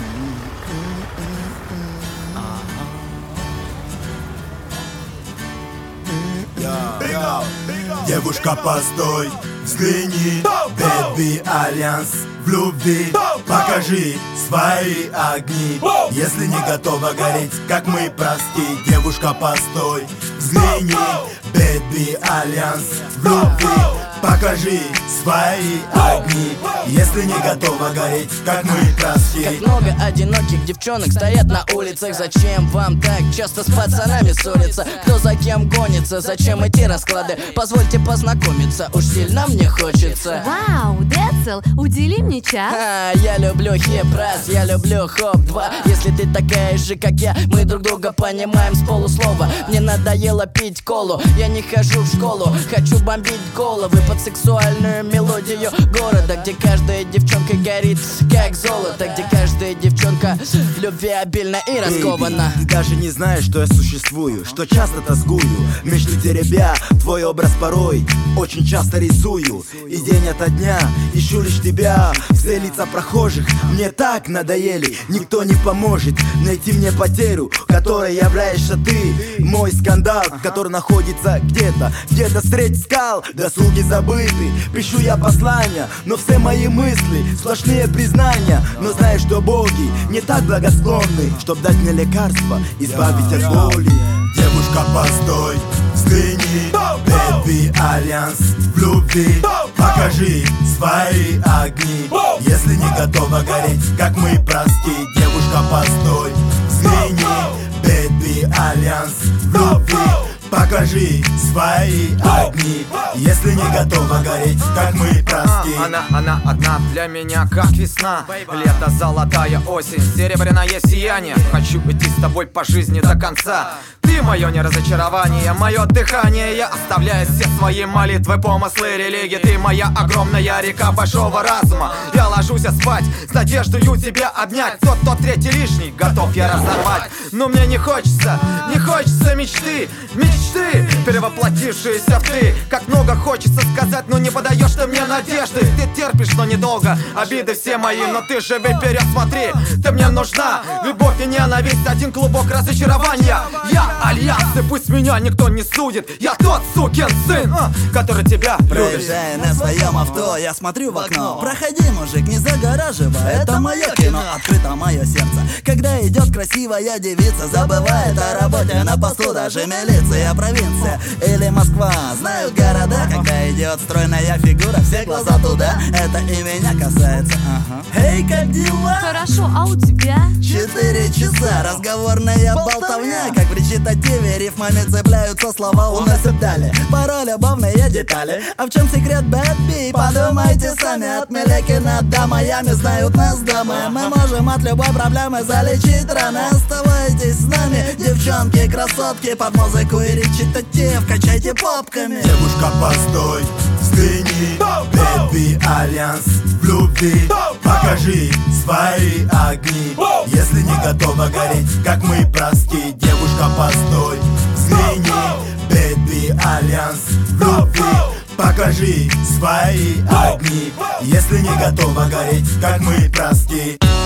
Девушка, постой, взгляни, Бэби Альянс в любви. Покажи свои огни, если не готова гореть, как мы прости. Девушка, постой, взгляни, Бэби Альянс в любви. Покажи свои огни, если не готова гореть, как мы прости. Как много одиноких девчонок стоят на улицах. Зачем вам так часто с пацанами ссориться? Кто за кем гонится? Зачем эти расклады? Позвольте познакомиться, уж сильно мне хочется. Вау, Децл, удели мне час. Я люблю хип-раз, я люблю хоп-2. Если ты такая же, как я, мы друг друга понимаем с полуслова. Мне надоело пить колу, я не хожу в школу. Хочу бомбить головы под сексуальную мелодию города, где каждая девчонка горит, как золото, где каждая девчонка в любви обильна и раскована. Ты даже не знаешь, что я существую, что часто тоскую, мечты теребя твой образ порой очень часто рисую. И день ото дня ищу лишь тебя. Все лица прохожих мне так надоели. Никто не поможет найти мне потерю, которой являешься ты. Мой скандал, который находится где-то среди скал. Досуги забыты, пишу я послания, но все мои мысли сплошные признания. Но знаю, что боги не так благосклонны, чтоб дать мне лекарство, избавить от боли. Девушка, постой, взгляни, Бэби Альянс в любви. Покажи свои огни, если не готова гореть, как мы прости. Девушка, постой, взгляни, Бэби Альянс в любви. Покажи свои огни, если не готова гореть, как мы прости. Она одна для меня, как весна. Лето, золотая осень, серебряное сияние. Хочу идти с тобой по жизни до конца. Ты мое не разочарование, мое дыхание. Я оставляю все свои молитвы, помыслы, религии. Ты моя огромная река большого разума. Я ложусь спать с надеждой тебя обнять. Тот третий лишний готов я разорвать. Но мне не хочется мечты, перевоплотившиеся в ты. Как много хочется сказать, но не подаешь ты мне надежды. Ты терпишь, но недолго, обиды все мои. Но ты же ведь вперед смотри, ты мне нужна. Любовь и ненависть, один клубок разочарования. Я Альянс, и пусть меня никто не судит. Я тот сукин сын, который тебя любит. Проезжая на своем авто, я смотрю в окно. Проходи, мужик, не загораживай, это мое кино. Открыто мое сердце, когда идет красивая девица. Забывает о работе на посту даже милиция. Провинция или Москва, знают города. Когда идет стройная фигура, все глаза туда. Это и меня касается. Эй, как дела? Хорошо, а у тебя? 4 часа, разговорная болтовня. Как в речитативе рифмами цепляются слова, уносят далее. Порой любовные детали. А в чем секрет, бэби? Подумайте сами. От Мелекина до Майами знают нас дамы. Мы можем от любой проблемы залечить раны. Оставайтесь с нами, девчонки, красотки. Под музыку и речитатив качайте попками. Девушка, постой, взгляни, Бэби Альянс в любви. Покажи свои огни, если не готова гореть, как мы прости. Девушка, постой, взгляни, Бэби Альянс в любви. Покажи свои огни, если не готова гореть, как мы прости.